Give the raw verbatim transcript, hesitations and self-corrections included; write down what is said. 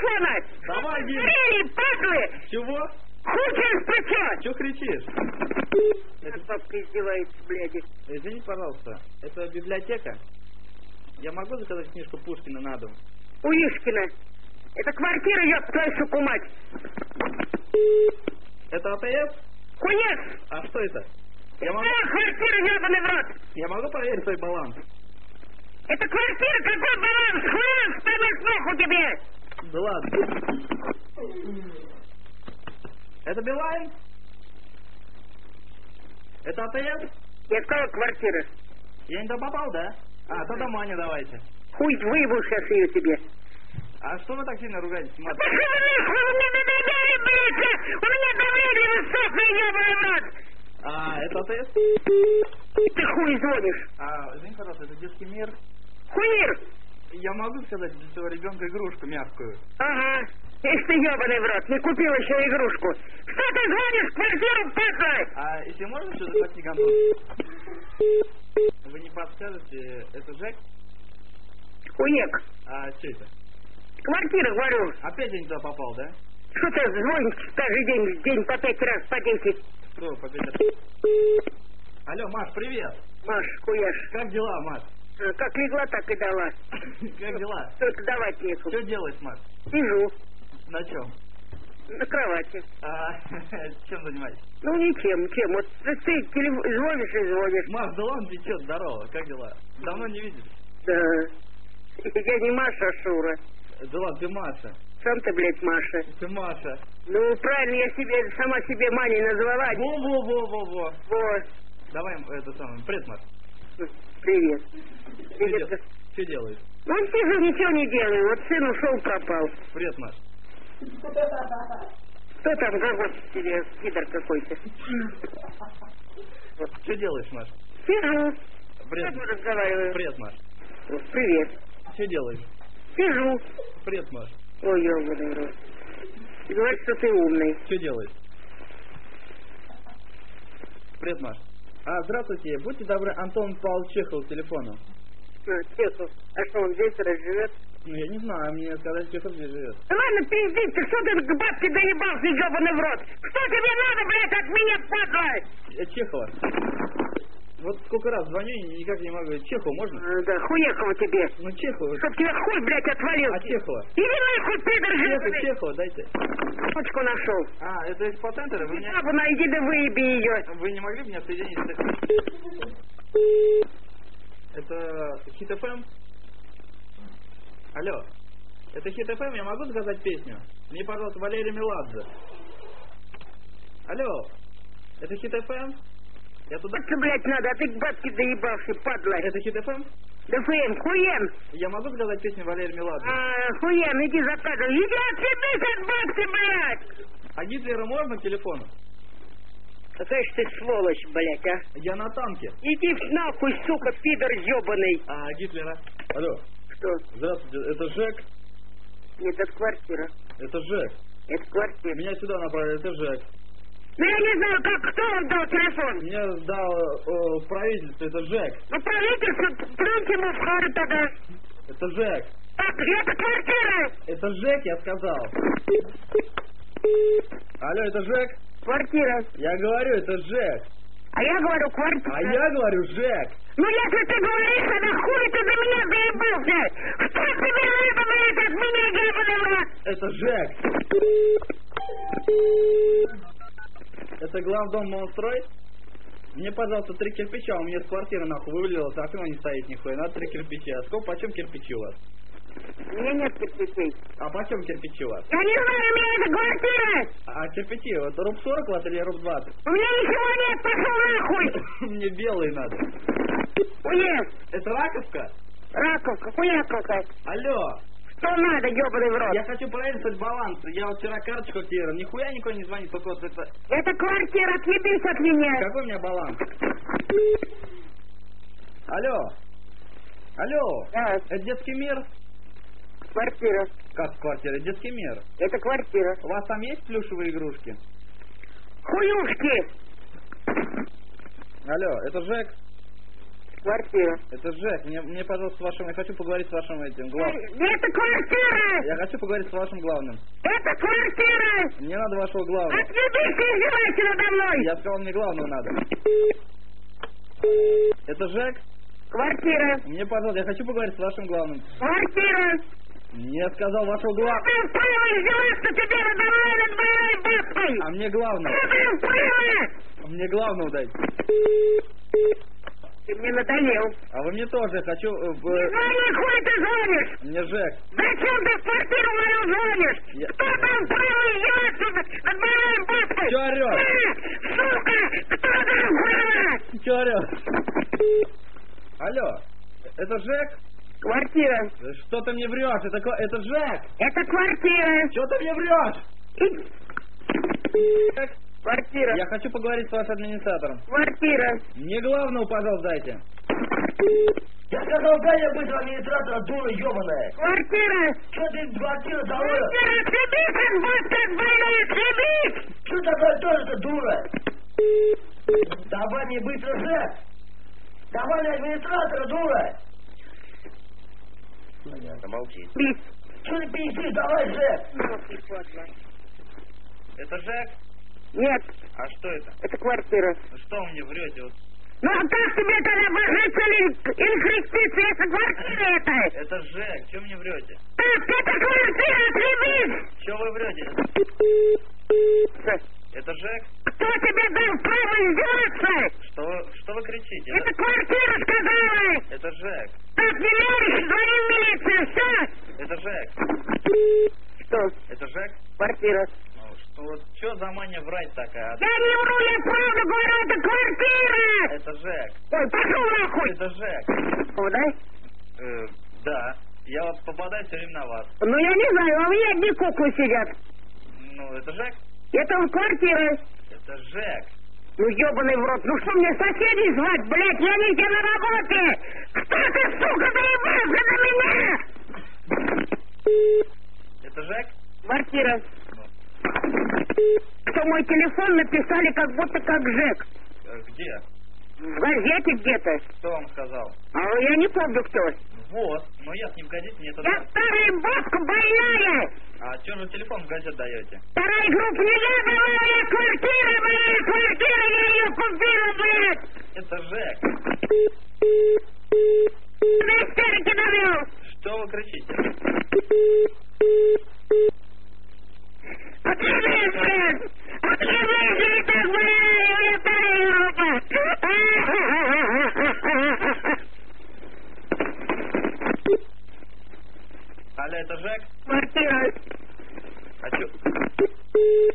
телефона! Давай, Дим! Смотрели, падлы! Чего? Хуй через плечо! Чего кричишь? Это папка издевается, блядь. Извини, пожалуйста, это библиотека? Я могу заказать книжку Пушкина на дом? У Ишкина. Это квартира, ёб твою суку мать! Это АТС? Хуец! А что это? Я могу... Это квартира, ёбаный в рот! Я могу проверить свой баланс? Это квартира, какой баланс? Хуец, помыть нахуй тебе! Да ладно. Это Билайн? Это АТС? Я сказал, квартира. Я не туда попал, да? А, тогда Маня давайте. Хуй выебу сейчас ее тебе. А что вы так сильно ругаетесь, мать? Пошли нахуй, вы мне надоели, блядь! У меня давление высокое, ёбаный в рот! А, это АТС? Ты хуй звонишь. А, извини, пожалуйста, это детский мир? Хуир! Я могу сказать для своего ребенка игрушку мягкую? Ага. Ишь ты, ёбаный в рот, не купил еще игрушку. Что ты звонишь в квартиру, падла? А если можно что-то заплатить, Антон? Вы не подскажете, это Жек? Хуек. А что это? Квартира, говорю. Опять я не туда попал, да? Что ты звонишь каждый день, в день по пять раз, по десять? Что, по пять раз? Алло, Маш, привет. Маш, хуяш. Как дела, Маш? А, как легла, так и дала. Как дела? Только давать нету. Что делаешь, Маш? Сижу. На чем? На кровати. А, чем занимаетесь? Ну, ничем, чем. Вот ты телеф... звонишь и звонишь. Маш, да ладно, ты что, здорово, как дела? Давно не виделись? Да. Я не Маша, а Шура. Да ладно, ты Маша. Сам ты, блядь, Маша. Ты Маша. Ну, правильно, я себе, сама себе Маней назвала. Во-во-во-во-во. Вот. Давай это самое, привет, Маш. Привет. Что, Привет. дел... Что делаешь? Ну, сижу, ничего не делаю. Вот сын ушел, пропал. Привет, Маш. Кто там, какой тебе, пидор какой-то? Вот. Что делаешь, Маш? Сижу. Привет. Как разговариваю? Привет, Маш. Вот, привет. Что делаешь? Сижу. Привет, Маш. Ой, ёбаный рот. Ты говоришь, что ты умный. Что делаешь? Привет, Маш. А, здравствуйте. Будьте добры, Антон Павлович Чехов к телефону. А, Чехов. А что, он здесь живет? Ну, я не знаю, мне сказать, Чехов здесь живет. Да ладно, пиздец, ты что ты к бабке доебался, ёбаный в рот? Что тебе надо, блядь, от меня, падла? Э, Чехова. Вот сколько раз звоню и никак не могу. Чехова можно? А, да, хуехова тебе. Ну, Чехова. Чтоб тебе хуй, блядь, отвалил. А Чехова? Иди нахуй, пидор, Чехова, жирный. Чехова, дайте. Точку нашел. А, это из патентера? Вы, меня... Бабу найди, да выеби ее. Вы не могли бы меня соединить? Это Хит эф эм? Алло. Это Хит эф эм? Я могу заказать песню? Мне, пожалуйста, Валерий Меладзе. Алло. Это Хит эф эм? Я туда... Что, блядь, надо, а ты к бабке доебался, падла. Это Хит эф эм? Да хуем, хуем. Я могу заказать песню Валерия Меладзе? А, хуем, иди заказывай. Иди отцепись от бабки, блядь. А Гитлера можно к телефону? Какая ж ты сволочь, блядь, а. Я на танке. Иди нахуй, сука, пидор ёбаный. А Гитлера? Алло. Что? Здравствуйте, это Жек? Нет, это квартира. Это Жек. Это квартира. Меня сюда направили, это Жек. Ну я не знаю, как, кто вам дал телефон? Мне дал э, правительство, это Жек. Ну правительство, плюньте ему в харю тогда. Это Жек. Так, это квартира. Это Жек, я сказал. Алло, это Жек? Квартира. Я говорю, это Жек. А я говорю, квартира. А я говорю, Жек. Ну если ты говоришь, тогда хуй ты до меня доебался. Что тебе надо, блядь, от меня, ебаный рот? Это Жек. Это главдом Монстрой? Мне, пожалуйста, три кирпича, у меня с квартиры нахуй вывалилось, а окно не стоит нихуя, надо три кирпича. А сколько, почем кирпичи у вас? У меня нет кирпичей. А почем кирпичи у вас? Я не знаю, у меня это квартира. А кирпичи, вот руб сорок у вас или руб двадцать? У меня ничего нет, пошел нахуй. Мне белые надо. Уез. Это раковка? Раковка, хуяковка. Алло. Что надо, ёбаный в рот? Я хочу проверить свой баланс. Я вот вчера карточку активировал. Нихуя никто не звонит, только вот это... Это квартира, отъебись от меня. Какой у меня баланс? Алло. Алло. Да. Это детский мир? Квартира. Как квартира? Детский мир. Это квартира. У вас там есть плюшевые игрушки? Хуюшки. Алло, это Жек? Квартира. Это Жек. Мне, мне, пожалуйста, с вашим... Я хочу поговорить с вашим этим главным. Это квартира! Я хочу поговорить с вашим главным. Это квартира! Мне надо вашего главного. Отъебись и издевайся надо мной! Я сказал, мне главного надо. Это Жек? Квартира. Мне, пожалуйста, я хочу поговорить с вашим главным. Квартира. Мне сказал вашего главного. Ты вправо издеваться тебе надо мной над моей бабкой! А мне главного. Ты вправо! А мне главного дайте. Ты мне надоел. А вы мне тоже. Я хочу... э, Не в- звони, хуй ты звонишь! Мне Жек. Зачем ты в квартиру мою звонишь? Я- Кто там право издеваться над моей бабкой? Чё орёшь? Ты, сука! Кто там право? Чё орёшь? Алло. Это Жек? Квартира. Что ты мне врешь? Это, ко- это Жек. Это квартира. Что ты мне врешь? И- Жек? Квартира. Я хочу поговорить с вашим администратором. Квартира. Мне главного, пожалуйста, дайте. Я сказал, дай я быстро администратора, дура ебаная. Квартира. Что ты квартира завода? Квартира, съебись, как бабка больная, съебись! Что такое тоже-то дура? Давай мне быстро Жек. Давай на администратора, дура. Понятно, молчи. Бись. Что ты пиздишь, давай Жек. Это Жек? Нет, А что это? это квартира. Ну что вы мне врете? Вот Ну а как тебе тогда божиться или, или креститься, если квартира это? это Жек, что мне врете? Так, это квартира, съебись! Что вы врете? Это Жек? Кто тебе дал право издеваться? Что вы, что вы кричите? Это квартира, сказала! Это Жек. Так, не веришь, звони в милицию, все! Это Жек. Что? Это Жек? Квартира. Ну, что, вот, что за мания врать такая? Я не вру, я правду говорю, это квартира! Это Жек. Ой, пошел нахуй! Это Жек. О, да? Э, да. Я вот попадаю все время на вас. Ну, я не знаю, а у меня одни куклы сидят. Ну, это Жек? Это он квартира. Это Жек. Ну, ебаный в рот, ну что мне соседей звать, блядь, я не тебе на работе! Кто ты, сука, доебался до меня? Это Жек? Квартира. Ну, Кто мой телефон написали, как будто как Жек. э, где? В газете где-то. Кто вам сказал? А я не помню, кто. Вот. Но я с ним в газете мне это... Я старая бабка больная! А что же телефон в газет даете? Вторая группа не я давала, я квартира, блядь, квартира, я ее купила, блядь! Это Жек. На истерике довел! Что вы кричите? Отъебись, блядь! Отъебись, или так, блядь, я вторая группа! Алло, это Жек? Квартира. А чё?